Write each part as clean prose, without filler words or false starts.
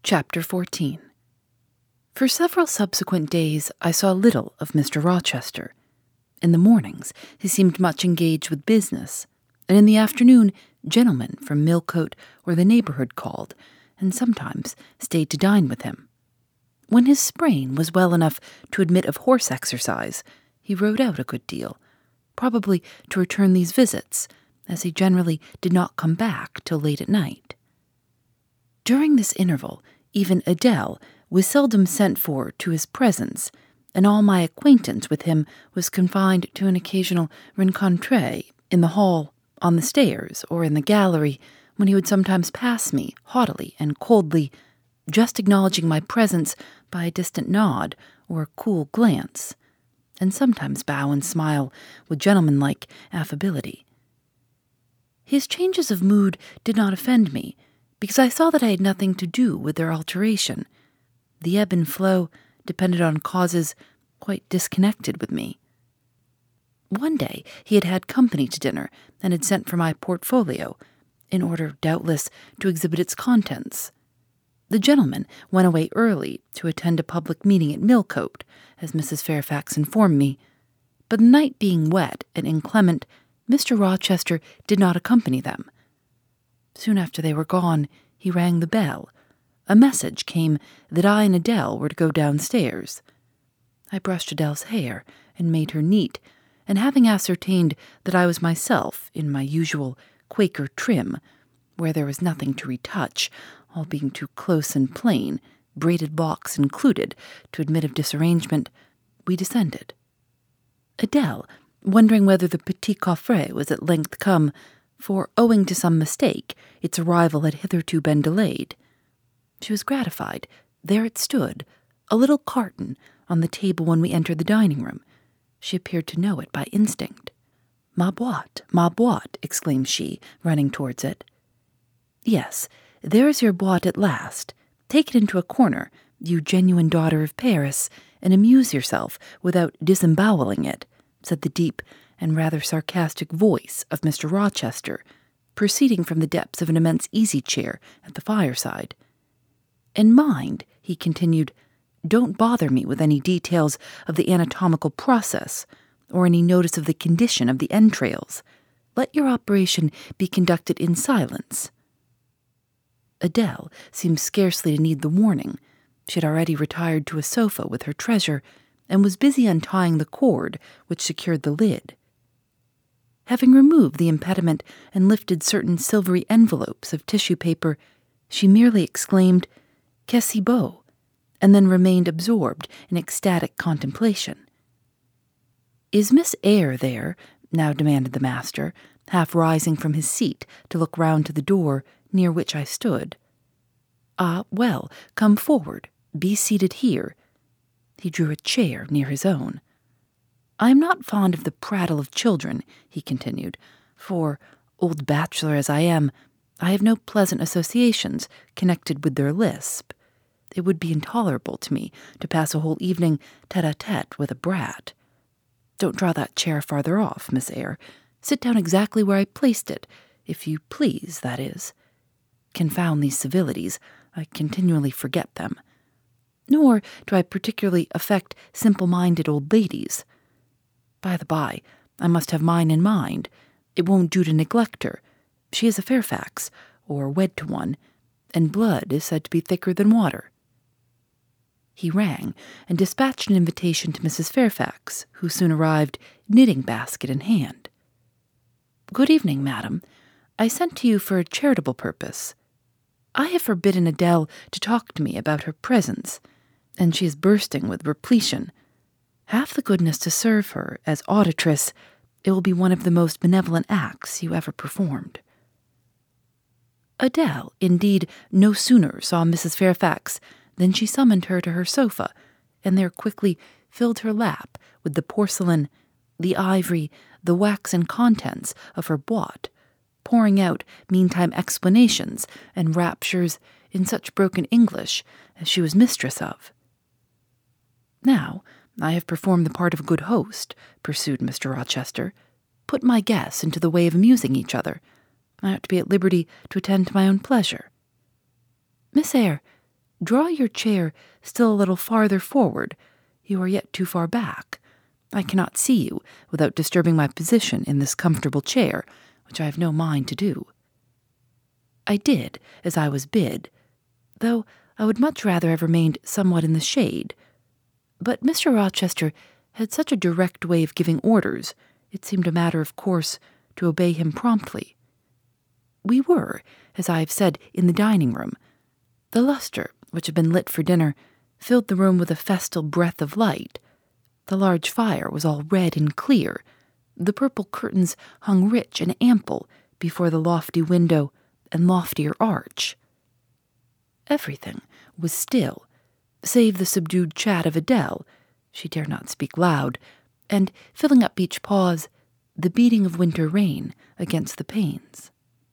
Chapter 14. For several subsequent days I saw little of Mr. Rochester. In the mornings he seemed much engaged with business, and in the afternoon gentlemen from Millcote or the neighbourhood called, and sometimes stayed to dine with him. When his sprain was well enough to admit of horse exercise, he rode out a good deal, probably to return these visits, as he generally did not come back till late at night. During this interval, even Adele was seldom sent for to his presence, and all my acquaintance with him was confined to an occasional rencontre in the hall, on the stairs, or in the gallery, when he would sometimes pass me haughtily and coldly, just acknowledging my presence by a distant nod or a cool glance, and sometimes bow and smile with gentlemanlike affability. His changes of mood did not offend me, because I saw that I had nothing to do with their alteration. The ebb and flow depended on causes quite disconnected with me. One day he had had company to dinner and had sent for my portfolio, in order, doubtless, to exhibit its contents. The gentleman went away early to attend a public meeting at Millcote, as Mrs. Fairfax informed me, but the night being wet and inclement, Mr. Rochester did not accompany them. Soon after they were gone, he rang the bell. A message came that I and Adele were to go downstairs. I brushed Adele's hair and made her neat, and having ascertained that I was myself in my usual Quaker trim, where there was nothing to retouch, all being too close and plain, braided locks included, to admit of disarrangement, we descended. Adele, wondering whether the petit coffret was at length come, for, owing to some mistake, its arrival had hitherto been delayed. She was gratified. There it stood, a little carton, on the table when we entered the dining-room. She appeared to know it by instinct. Ma boîte, exclaimed she, running towards it. Yes, there is your boîte at last. Take it into a corner, you genuine daughter of Paris, and amuse yourself without disemboweling it, said the deep and rather sarcastic voice of Mr. Rochester, proceeding from the depths of an immense easy-chair at the fireside. And mind, he continued, don't bother me with any details of the anatomical process, or any notice of the condition of the entrails. Let your operation be conducted in silence. Adele seemed scarcely to need the warning. She had already retired to a sofa with her treasure, and was busy untying the cord which secured the lid. Having removed the impediment and lifted certain silvery envelopes of tissue paper, she merely exclaimed, "Qu'est-ce si beau?" and then remained absorbed in ecstatic contemplation. "Is Miss Eyre there?" now demanded the master, half rising from his seat to look round to the door near which I stood. "Ah, well, come forward. Be seated here." He drew a chair near his own. "I am not fond of the prattle of children," he continued, "for, old bachelor as I am, I have no pleasant associations connected with their lisp. It would be intolerable to me to pass a whole evening tete-a-tete with a brat. Don't draw that chair farther off, Miss Eyre. Sit down exactly where I placed it, if you please, that is. Confound these civilities, I continually forget them. Nor do I particularly affect simple-minded old ladies. By the by, I must have mine in mind. It won't do to neglect her. She is a Fairfax, or wed to one, and blood is said to be thicker than water." He rang and dispatched an invitation to Mrs. Fairfax, who soon arrived, knitting-basket in hand. "Good evening, madam. I sent to you for a charitable purpose. I have forbidden Adele to talk to me about her presents, and she is bursting with repletion. Have the goodness to serve her as auditress. It will be one of the most benevolent acts you ever performed." Adele, indeed, no sooner saw Mrs. Fairfax than she summoned her to her sofa, and there quickly filled her lap with the porcelain, the ivory, the waxen contents of her boîte, pouring out meantime explanations and raptures in such broken English as she was mistress of. "Now, I have performed the part of a good host," pursued Mr. Rochester. "Put my guests into the way of amusing each other. I ought to be at liberty to attend to my own pleasure. Miss Eyre, Draw your chair still a little farther forward. You are yet too far back. I cannot see you without disturbing my position in this comfortable chair, which I have no mind to do. I did as I was bid, though I would much rather have remained somewhat in the shade. But Mr. Rochester had such a direct way of giving orders, it seemed a matter of course to obey him promptly. We were, as I have said, in the dining room. The lustre, which had been lit for dinner, filled the room with a festal breath of light. The large fire was all red and clear. The purple curtains hung rich and ample before the lofty window and loftier arch. Everything was still, save the subdued chat of Adele — she dared not speak loud — and, filling up each pause, the beating of winter rain against the panes.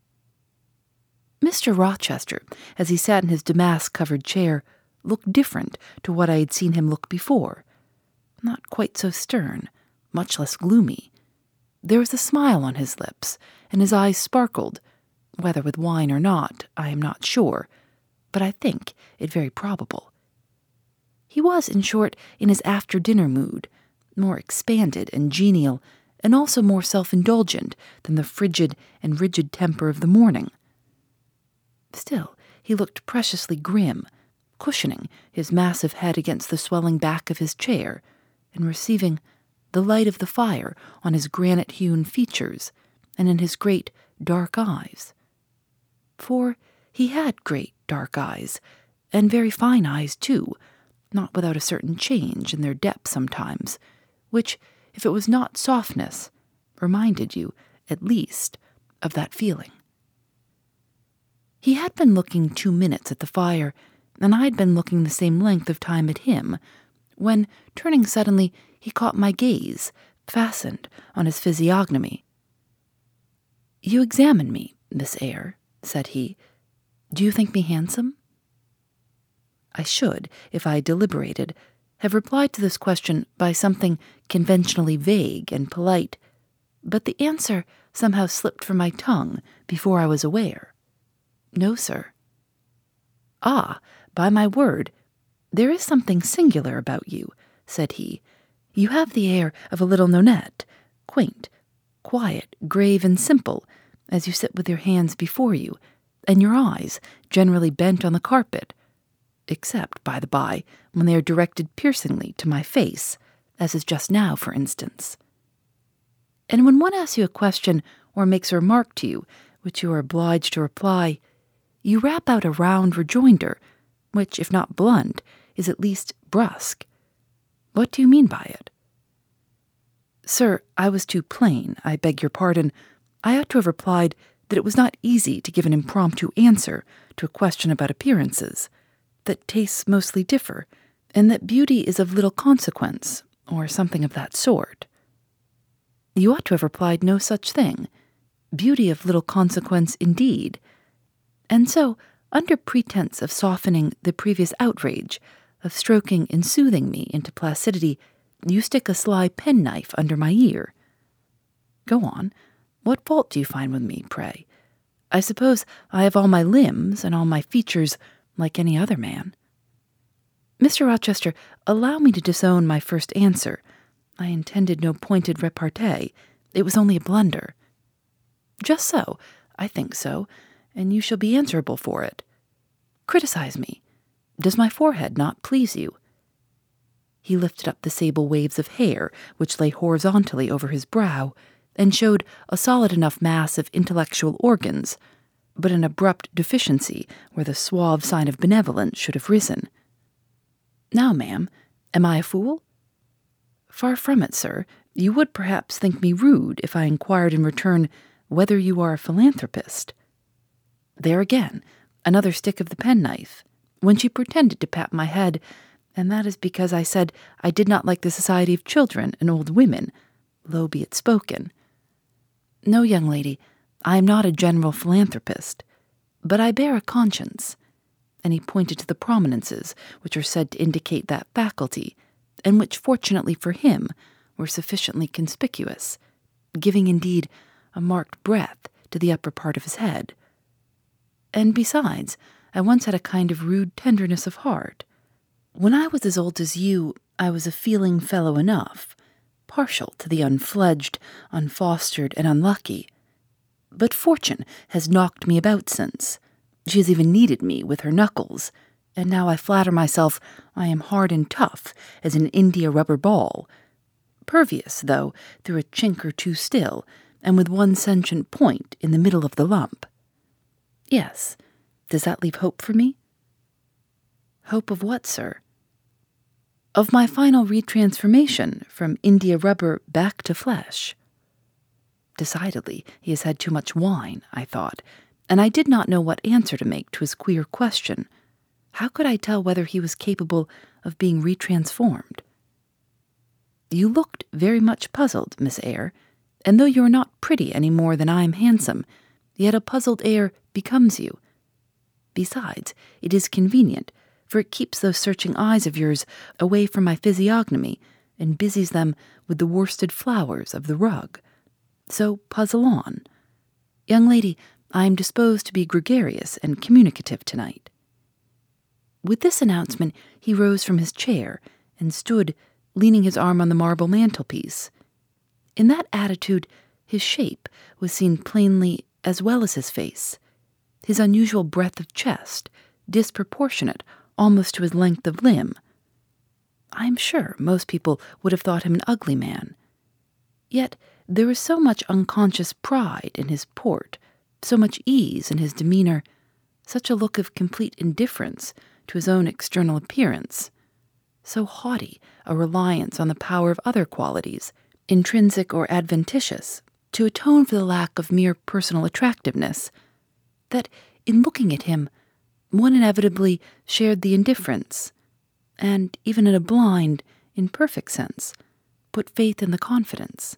Mr. Rochester, as he sat in his damask-covered chair, looked different to what I had seen him look before. Not quite so stern, much less gloomy. There was a smile on his lips, and his eyes sparkled, whether with wine or not, I am not sure, but I think it very probable. He was, in short, in his after-dinner mood, more expanded and genial, and also more self-indulgent than the frigid and rigid temper of the morning. Still, he looked preciously grim, cushioning his massive head against the swelling back of his chair, and receiving the light of the fire on his granite-hewn features and in his great dark eyes. For he had great dark eyes, and very fine eyes too, not without a certain change in their depth sometimes, which, if it was not softness, reminded you, at least, of that feeling. He had been looking 2 minutes at the fire, and I had been looking the same length of time at him, when, turning suddenly, he caught my gaze, fastened on his physiognomy. "You examine me, Miss Eyre," said he. "Do you think me handsome?" I should, if I deliberated, have replied to this question by something conventionally vague and polite, but the answer somehow slipped from my tongue before I was aware. "No, sir." "Ah, by my word, there is something singular about you," said he. "You have the air of a little nonette, quaint, quiet, grave, and simple, as you sit with your hands before you, and your eyes generally bent on the carpet, except, by the by, when they are directed piercingly to my face, as is just now, for instance. And when one asks you a question or makes a remark to you, which you are obliged to reply, you rap out a round rejoinder, which, if not blunt, is at least brusque. What do you mean by it?" "Sir, I was too plain. I beg your pardon. I ought to have replied that it was not easy to give an impromptu answer to a question about appearances, that tastes mostly differ, and that beauty is of little consequence, or something of that sort." "You ought to have replied no such thing. Beauty of little consequence indeed. And so, under pretense of softening the previous outrage, of stroking and soothing me into placidity, you stick a sly penknife under my ear. Go on. What fault do you find with me, pray? I suppose I have all my limbs and all my features like any other man." "Mr. Rochester, allow me to disown my first answer. I intended no pointed repartee. It was only a blunder." "Just so. I think so, and you shall be answerable for it. Criticize me. Does my forehead not please you?" He lifted up the sable waves of hair which lay horizontally over his brow, and showed a solid enough mass of intellectual organs, but an abrupt deficiency where the suave sign of benevolence should have risen. "Now, ma'am, am I a fool?" "Far from it, sir. You would perhaps think me rude if I inquired in return whether you are a philanthropist." There again, another stick of the penknife, when she pretended to pat my head, and that is because I said I did not like the society of children and old women, low be it spoken. "No, young lady, I am not a general philanthropist, but I bear a conscience," and he pointed to the prominences which are said to indicate that faculty, and which, fortunately for him, were sufficiently conspicuous, giving indeed a marked breadth to the upper part of his head. "And besides, I once had a kind of rude tenderness of heart. When I was as old as you, I was a feeling fellow enough, partial to the unfledged, unfostered, and unlucky. But fortune has knocked me about since. She has even kneaded me with her knuckles, and now I flatter myself I am hard and tough as an india-rubber ball, pervious, though, through a chink or two still, and with one sentient point in the middle of the lump. Yes, does that leave hope for me? Hope of what, sir? Of my final retransformation from india-rubber back to flesh. Decidedly, he has had too much wine, I thought, and I did not know what answer to make to his queer question. How could I tell whether he was capable of being retransformed? You looked very much puzzled, Miss Eyre, and though you are not pretty any more than I am handsome, yet a puzzled air becomes you. Besides, it is convenient, for it keeps those searching eyes of yours away from my physiognomy and busies them with the worsted flowers of the rug. So puzzle on. Young lady, I am disposed to be gregarious and communicative tonight. With this announcement, he rose from his chair and stood, leaning his arm on the marble mantelpiece. In that attitude, his shape was seen plainly as well as his face, his unusual breadth of chest, disproportionate almost to his length of limb. I am sure most people would have thought him an ugly man. Yet there was so much unconscious pride in his port, so much ease in his demeanor, such a look of complete indifference to his own external appearance, so haughty a reliance on the power of other qualities, intrinsic or adventitious, to atone for the lack of mere personal attractiveness, that in looking at him, one inevitably shared the indifference, and even in a blind, imperfect sense, put faith in the confidence.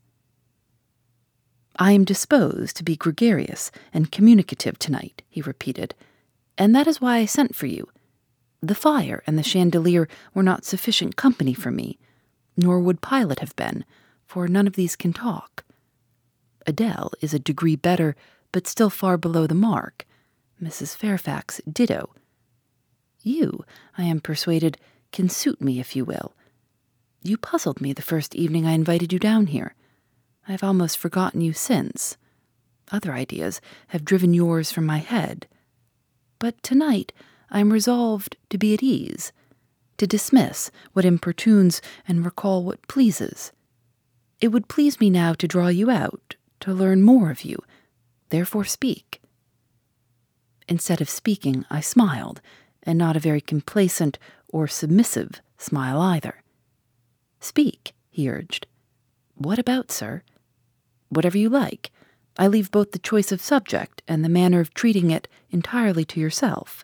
I am disposed to be gregarious and communicative tonight, he repeated, and that is why I sent for you. The fire and the chandelier were not sufficient company for me, nor would Pilate have been, for none of these can talk. Adele is a degree better, but still far below the mark. Mrs. Fairfax ditto. You, I am persuaded, can suit me if you will. You puzzled me the first evening I invited you down here. I have almost forgotten you since. Other ideas have driven yours from my head. But tonight I am resolved to be at ease, to dismiss what importunes and recall what pleases. It would please me now to draw you out, to learn more of you. Therefore speak. Instead of speaking, I smiled, and not a very complacent or submissive smile either. Speak, he urged. What about, sir? Whatever you like. I leave both the choice of subject and the manner of treating it entirely to yourself.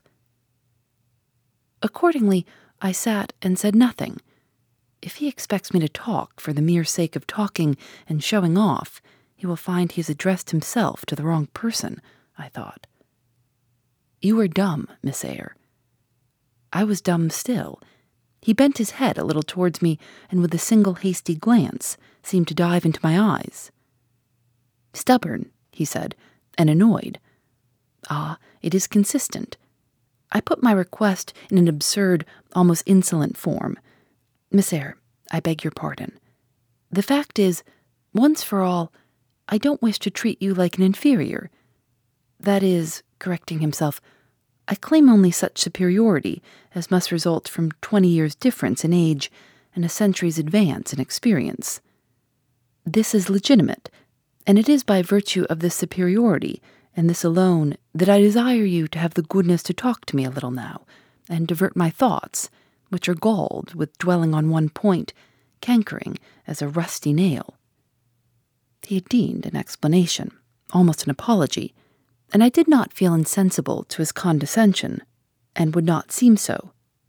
Accordingly, I sat and said nothing. If he expects me to talk for the mere sake of talking and showing off, he will find he has addressed himself to the wrong person, I thought. You are dumb, Miss Eyre. I was dumb still. He bent his head a little towards me, and with a single hasty glance seemed to dive into my eyes. Stubborn, he said, and annoyed. Ah, it is consistent. I put my request in an absurd, almost insolent form. Miss Eyre, I beg your pardon. The fact is, once for all, I don't wish to treat you like an inferior. That is, correcting himself, I claim only such superiority as must result from 20 years' difference in age and a century's advance in experience. This is legitimate, and it is by virtue of this superiority, and this alone, that I desire you to have the goodness to talk to me a little now, and divert my thoughts, which are galled with dwelling on one point, cankering as a rusty nail. He had deemed an explanation, almost an apology, and I did not feel insensible to his condescension, and would not seem so.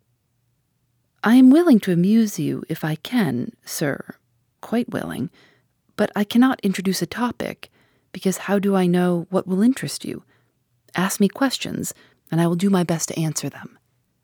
I am willing to amuse you if I can, sir, quite willing, but I cannot introduce a topic, because how do I know what will interest you? Ask me questions, and I will do my best to answer them.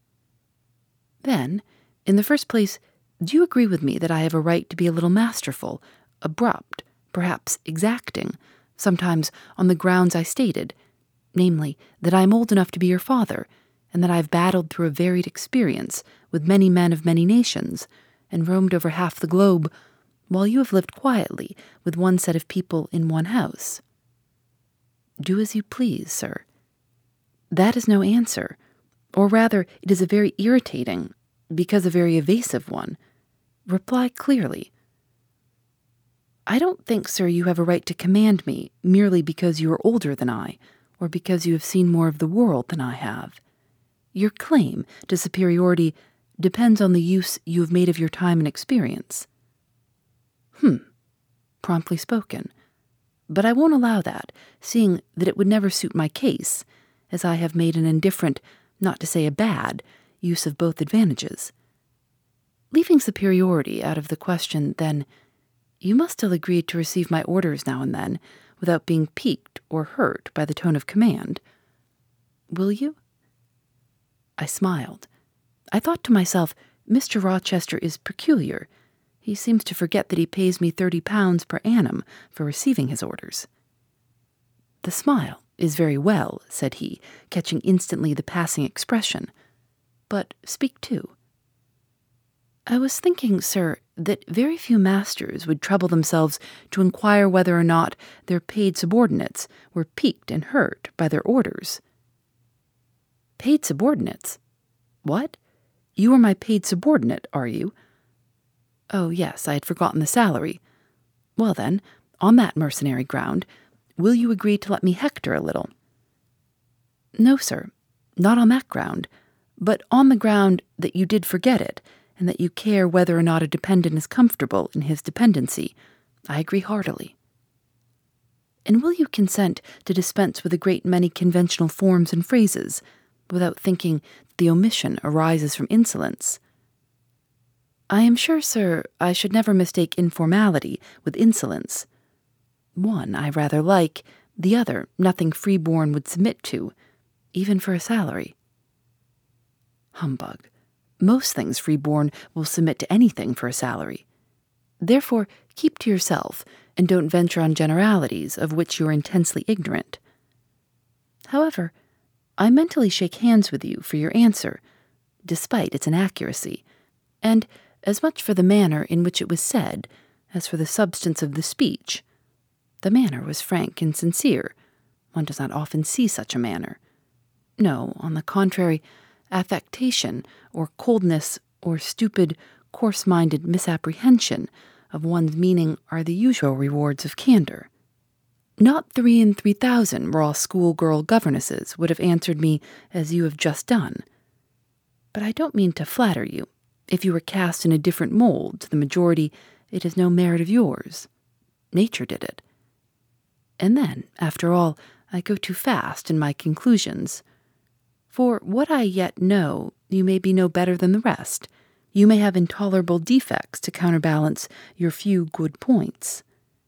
Then, in the first place, do you agree with me that I have a right to be a little masterful, abrupt, perhaps exacting, sometimes on the grounds I stated, namely, that I am old enough to be your father, and that I've battled through a varied experience with many men of many nations, and roamed over half the globe, while you have lived quietly with one set of people in one house. Do as you please, sir. That is no answer, or rather, it is a very irritating, because a very evasive one. Reply clearly. I don't think, sir, you have a right to command me merely because you are older than I, or because you have seen more of the world than I have. Your claim to superiority depends on the use you have made of your time and experience. Promptly spoken. But I won't allow that, seeing that it would never suit my case, as I have made an indifferent, not to say a bad, use of both advantages. Leaving superiority out of the question, then, you must still agree to receive my orders now and then, without being piqued or hurt by the tone of command. Will you? I smiled. I thought to myself, Mr. Rochester is peculiar. He seems to forget that he pays me £30 per annum for receiving his orders. The smile is very well, said he, catching instantly the passing expression. But speak too. I was thinking, sir, that very few masters would trouble themselves to inquire whether or not their paid subordinates were piqued and hurt by their orders. Paid subordinates? What? You are my paid subordinate, are you? Oh, yes, I had forgotten the salary. Well then, on that mercenary ground, will you agree to let me hector a little? No, sir, not on that ground, but on the ground that you did forget it, and that you care whether or not a dependent is comfortable in his dependency. I agree heartily. And will you consent to dispense with a great many conventional forms and phrases, without thinking that the omission arises from insolence? I am sure, sir, I should never mistake informality with insolence. One I rather like, the other nothing free-born would submit to, even for a salary. Humbug. Most things free-born will submit to anything for a salary. Therefore, keep to yourself, and don't venture on generalities of which you are intensely ignorant. However, I mentally shake hands with you for your answer, despite its inaccuracy, and as much for the manner in which it was said as for the substance of the speech. The manner was frank and sincere. One does not often see such a manner. No, on the contrary, affectation or coldness or stupid, coarse-minded misapprehension of one's meaning are the usual rewards of candor. Not 3 in 3,000 raw schoolgirl governesses would have answered me as you have just done. But I don't mean to flatter you. If you were cast in a different mold to the majority, it is no merit of yours. Nature did it. And then, after all, I go too fast in my conclusions. For what I yet know, you may be no better than the rest. You may have intolerable defects to counterbalance your few good points.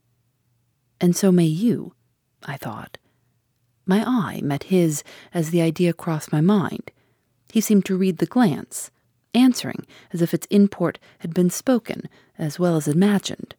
And so may you, I thought. My eye met his as the idea crossed my mind. He seemed to read the glance, answering as if its import had been spoken as well as imagined.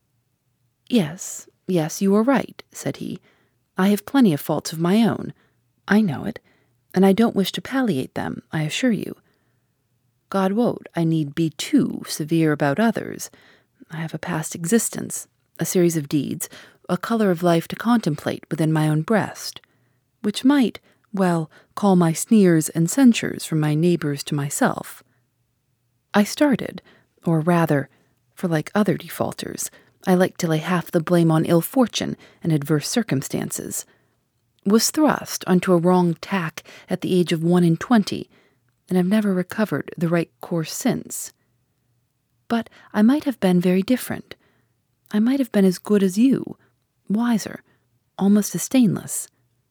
Yes, you are right, said he. I have plenty of faults of my own. I know it, and I don't wish to palliate them, I assure you. God wot, I need be too severe about others. I have a past existence, a series of deeds, a color of life to contemplate within my own breast, which might, well, call my sneers and censures from my neighbors to myself. I started, or rather, for like other defaulters, I like to lay half the blame on ill fortune and adverse circumstances, was thrust onto a wrong tack at the age of 21, and have never recovered the right course since. But I might have been very different. I might have been as good as you, wiser, almost as stainless.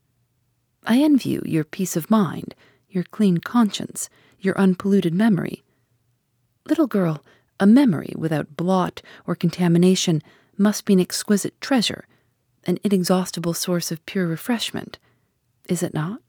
I envy you your peace of mind, your clean conscience, your unpolluted memory. Little girl, a memory without blot or contamination must be an exquisite treasure, an inexhaustible source of pure refreshment, is it not?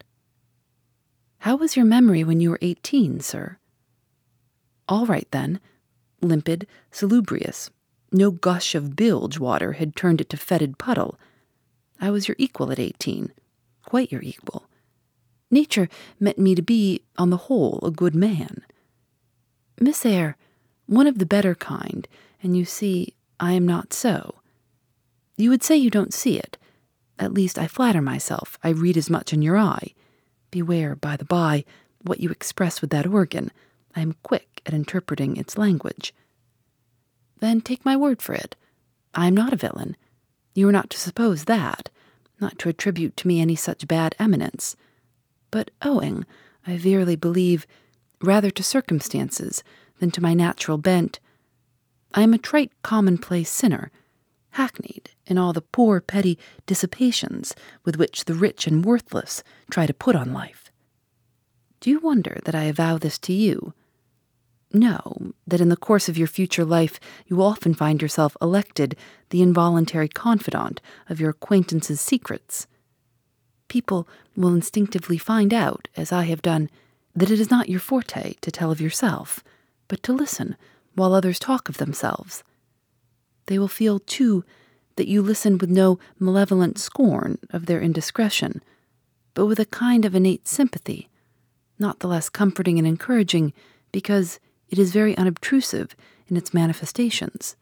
How was your memory when you were 18, sir? All right, then. Limpid, salubrious. No gush of bilge water had turned it to fetid puddle. I was your equal at 18. Quite your equal. Nature meant me to be, on the whole, a good man. Miss Eyre, one of the better kind, and you see, I am not so. You would say you don't see it. At least I flatter myself I read as much in your eye. Beware, by the by, what you express with that organ. I am quick at interpreting its language. Then take my word for it. I am not a villain. You are not to suppose that, not to attribute to me any such bad eminence, but owing, I verily believe, rather to circumstances than to my natural bent. I am a trite commonplace sinner, hackneyed in all the poor petty dissipations with which the rich and worthless try to put on life. Do you wonder that I avow this to you? Know that in the course of your future life you will often find yourself elected the involuntary confidant of your acquaintances' secrets. People will instinctively find out, as I have done, that it is not your forte to tell of yourself, but to listen while others talk of themselves. They will feel, too, that you listen with no malevolent scorn of their indiscretion, but with a kind of innate sympathy, not the less comforting and encouraging because it is very unobtrusive in its manifestations.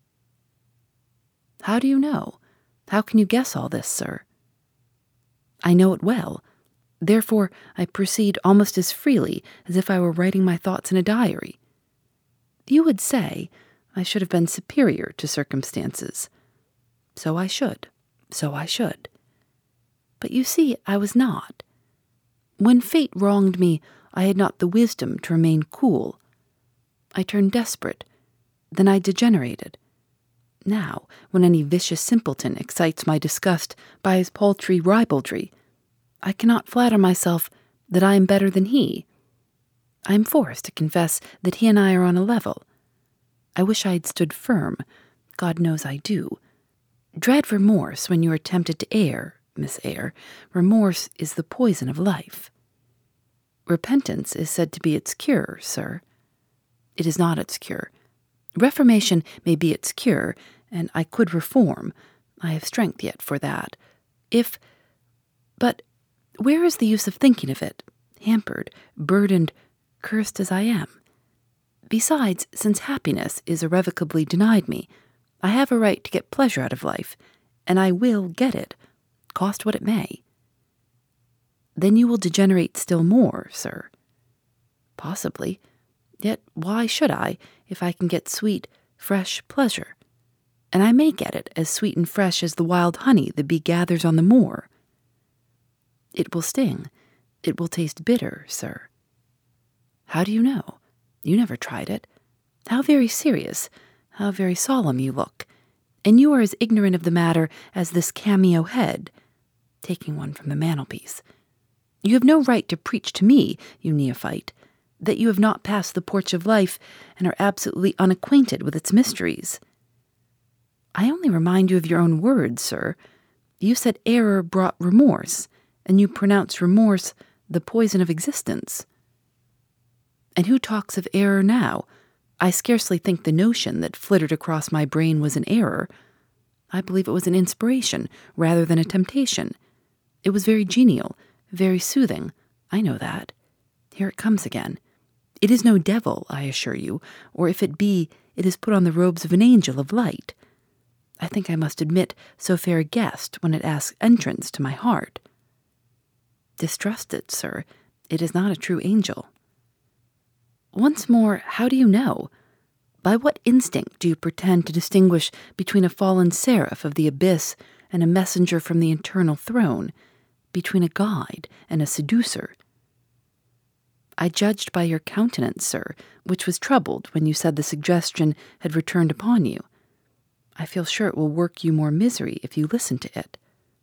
How do you know? How can you guess all this, sir? I know it well. Therefore, I proceed almost as freely as if I were writing my thoughts in a diary. You would say I should have been superior to circumstances. So I should. But you see, I was not. When fate wronged me, I had not the wisdom to remain cool. I turned desperate. Then I degenerated. Now, when any vicious simpleton excites my disgust by his paltry ribaldry, I cannot flatter myself that I am better than he. I am forced to confess that he and I are on a level. I wish I had stood firm. God knows I do. Dread remorse when you are tempted to err, Miss Eyre. Remorse is the poison of life. Repentance is said to be its cure, sir. It is not its cure. Reformation may be its cure, and I could reform. I have strength yet for that. But where is the use of thinking of it, hampered, burdened, cursed as I am? Besides, since happiness is irrevocably denied me, I have a right to get pleasure out of life, and I will get it, cost what it may. Then you will degenerate still more, sir. Possibly. Yet why should I, if I can get sweet, fresh pleasure? And I may get it as sweet and fresh as the wild honey the bee gathers on the moor. It will sting. It will taste bitter, sir. How do you know? You never tried it. How very serious, how very solemn you look. And you are as ignorant of the matter as this cameo head, taking one from the mantelpiece. You have no right to preach to me, you neophyte, that you have not passed the porch of life and are absolutely unacquainted with its mysteries. I only remind you of your own words, sir. You said error brought remorse, and you pronounce remorse the poison of existence. And who talks of error now? I scarcely think the notion that flitted across my brain was an error. I believe it was an inspiration rather than a temptation. It was very genial, very soothing. I know that. Here it comes again. It is no devil, I assure you, or if it be, it has put on the robes of an angel of light. I think I must admit so fair a guest when it asks entrance to my heart. Distrust it, sir. It is not a true angel. Once more, how do you know? By what instinct do you pretend to distinguish between a fallen seraph of the abyss and a messenger from the eternal throne, between a guide and a seducer? I judged by your countenance, sir, which was troubled when you said the suggestion had returned upon you. I feel sure it will work you more misery if you listen to it.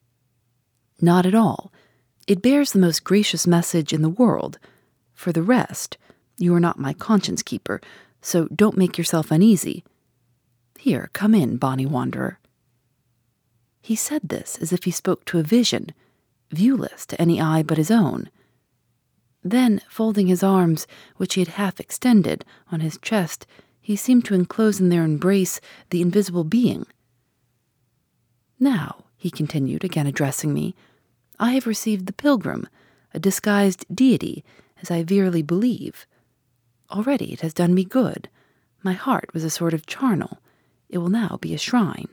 Not at all. It bears the most gracious message in the world. For the rest, you are not my conscience keeper, so don't make yourself uneasy. Here, come in, bonny wanderer. He said this as if he spoke to a vision, viewless to any eye but his own. Then, folding his arms, which he had half extended, on his chest, he seemed to enclose in their embrace the invisible being. Now, he continued, again addressing me, I have received the pilgrim. a disguised deity, as I verily believe. Already it has done me good. My heart was a sort of charnel. It will now be a shrine.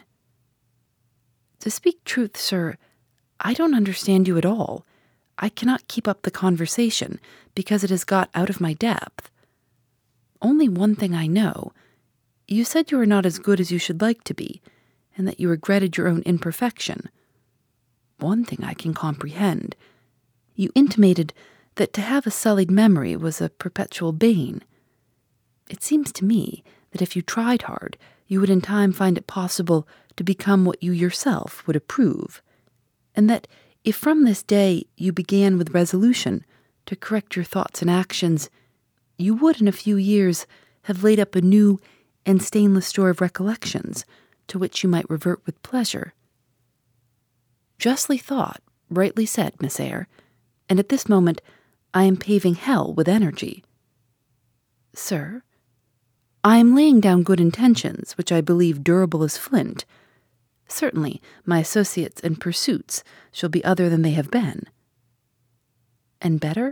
To speak truth, sir, I don't understand you at all. I cannot keep up the conversation because it has got out of my depth. Only one thing I know. You said you were not as good as you should like to be, and that you regretted your own imperfection. One thing I can comprehend. You intimated that to have a sullied memory was a perpetual bane. It seems to me that if you tried hard, you would in time find it possible to become what you yourself would approve, and that if from this day you began with resolution to correct your thoughts and actions, you would in a few years have laid up a new and stainless store of recollections to which you might revert with pleasure. Justly thought, rightly said, Miss Eyre, and at this moment I am paving hell with energy. Sir, I am laying down good intentions, which I believe durable as flint. Certainly my associates and pursuits shall be other than they have been. And better?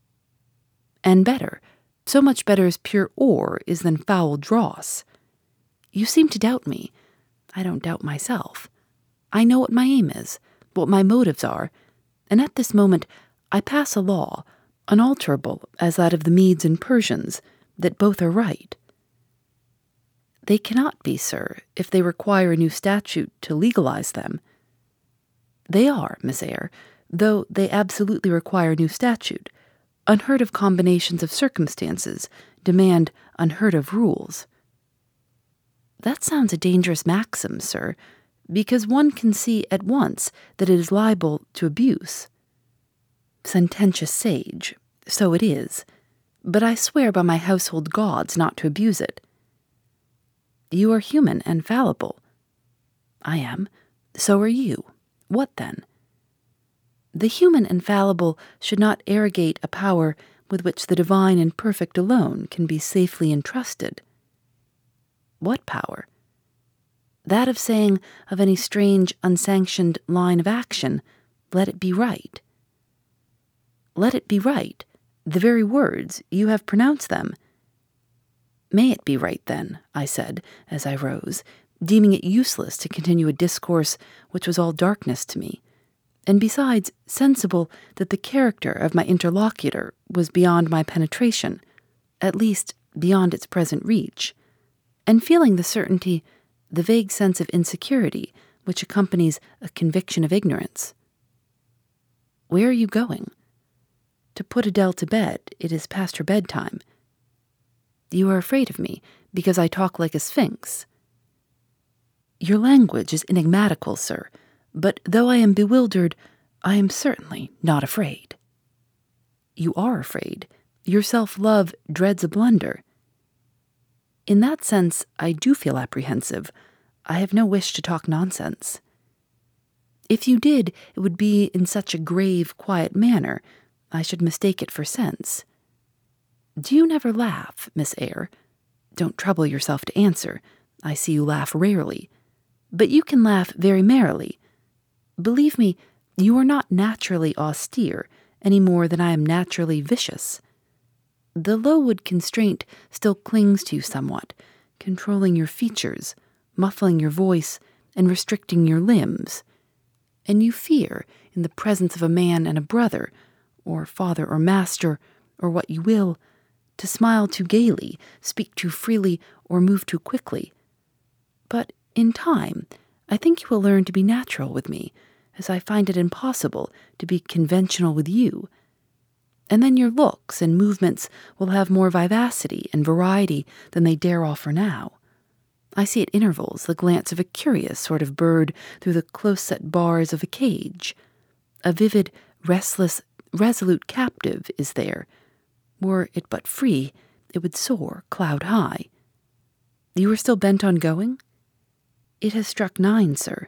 And better. So much better as pure ore is than foul dross. You seem to doubt me. I don't doubt myself. I know what my aim is, what my motives are, and at this moment I pass a law, unalterable as that of the Medes and Persians, that both are right. They cannot be, sir, if they require a new statute to legalize them. They are, Miss Eyre, though they absolutely require a new statute. Unheard of combinations of circumstances demand unheard of rules. That sounds a dangerous maxim, sir, because one can see at once that it is liable to abuse. Sententious sage, so it is, but I swear by my household gods not to abuse it. You are human and fallible. I am. So are you. What then? The human and fallible should not arrogate a power with which the divine and perfect alone can be safely entrusted. What power? That of saying of any strange, unsanctioned line of action, let it be right. Let it be right. The very words, you have pronounced them. May it be right, then, I said, as I rose, deeming it useless to continue a discourse which was all darkness to me, and besides sensible that the character of my interlocutor was beyond my penetration, at least beyond its present reach, and feeling the certainty, the vague sense of insecurity which accompanies a conviction of ignorance. Where are you going? To put Adele to bed. It is past her bedtime. You are afraid of me because I talk like a sphinx. Your language is enigmatical, sir, but though I am bewildered, I am certainly not afraid. You are afraid. Your self-love dreads a blunder. In that sense, I do feel apprehensive. I have no wish to talk nonsense. If you did, it would be in such a grave, quiet manner, I should mistake it for sense. Do you never laugh, Miss Eyre? Don't trouble yourself to answer. I see you laugh rarely. But you can laugh very merrily. Believe me, you are not naturally austere, any more than I am naturally vicious. The Lowood constraint still clings to you somewhat, controlling your features, muffling your voice, and restricting your limbs. And you fear, in the presence of a man and a brother, or father or master, or what you will, to smile too gaily, speak too freely, or move too quickly. But in time, I think you will learn to be natural with me, as I find it impossible to be conventional with you. And then your looks and movements will have more vivacity and variety than they dare offer now. I see at intervals the glance of a curious sort of bird through the close-set bars of a cage. A vivid, restless, resolute captive is there. Were it but free, it would soar cloud-high. You are still bent on going? It has struck 9, sir.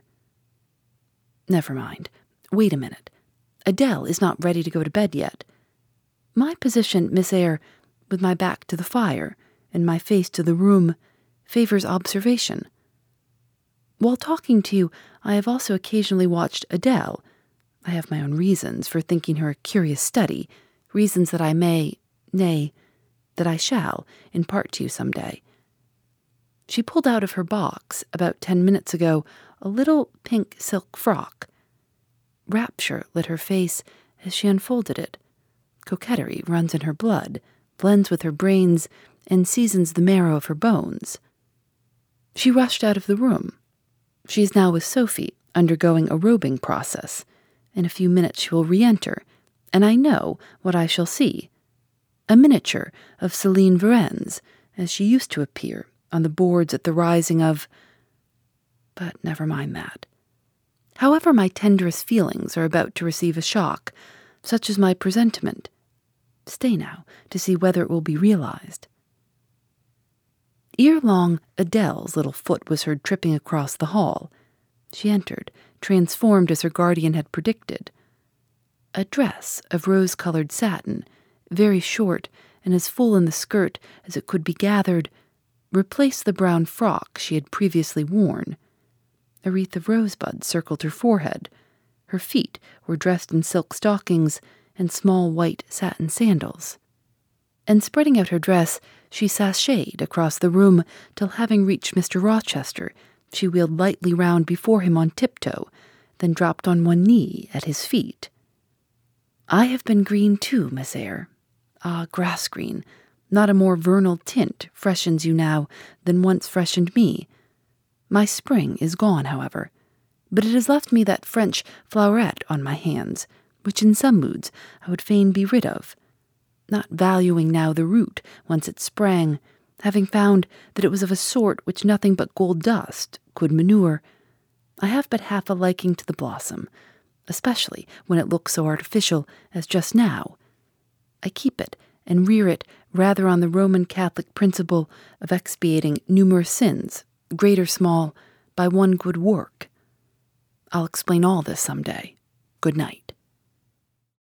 Never mind. Wait a minute. Adele is not ready to go to bed yet. My position, Miss Eyre, with my back to the fire and my face to the room, favors observation. While talking to you, I have also occasionally watched Adele. I have my own reasons for thinking her a curious study, reasons that I may, nay, that I shall, impart to you some day. She pulled out of her box, about 10 minutes ago, a little pink silk frock. Rapture lit her face as she unfolded it. Coquetry runs in her blood, blends with her brains, and seasons the marrow of her bones. She rushed out of the room. She is now with Sophie, undergoing a robing process. In a few minutes she will re-enter, and I know what I shall see. A miniature of Céline Varens, as she used to appear on the boards at the rising of... But never mind that. However, my tenderest feelings are about to receive a shock, such as my presentiment. Stay now to see whether it will be realized. Ere long, Adele's little foot was heard tripping across the hall. She entered, transformed as her guardian had predicted. A dress of rose-colored satin, very short and as full in the skirt as it could be gathered, replaced the brown frock she had previously worn. A wreath of rosebuds circled her forehead. Her feet were dressed in silk stockings and small white satin sandals. And spreading out her dress, she sashayed across the room till, having reached Mr. Rochester, she wheeled lightly round before him on tiptoe, then dropped on one knee at his feet. "I have been green too, Miss Eyre. Ah, grass green, not a more vernal tint freshens you now than once freshened me. My spring is gone, however, but it has left me that French floweret on my hands, which in some moods I would fain be rid of, not valuing now the root whence it sprang, having found that it was of a sort which nothing but gold dust could manure. I have but half a liking to the blossom, especially when it looks so artificial as just now. I keep it and rear it rather on the Roman Catholic principle of expiating numerous sins, great or small, by one good work. I'll explain all this some day. Good night."